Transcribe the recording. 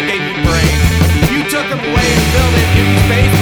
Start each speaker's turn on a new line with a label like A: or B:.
A: gave me brains. You took them away and filled in empty space.